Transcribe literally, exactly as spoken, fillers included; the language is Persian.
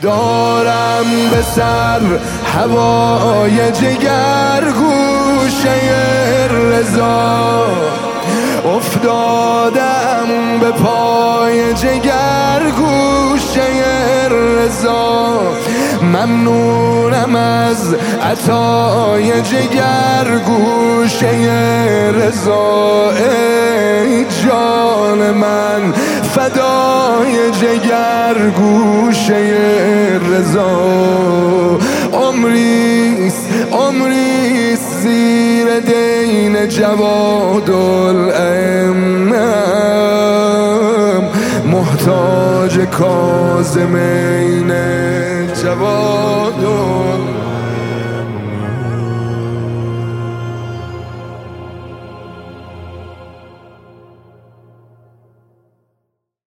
دارم به سر هوای جگر گوشه رضا، افتادم به پای جگر گوشه رضا. ممنونم از عطای جگر گوشه رضا. ای جان من فدای جگر گوشه رضا. عمریست عمریست زیر دین جوادالائمه‌ام، محتاج کاظمین جواد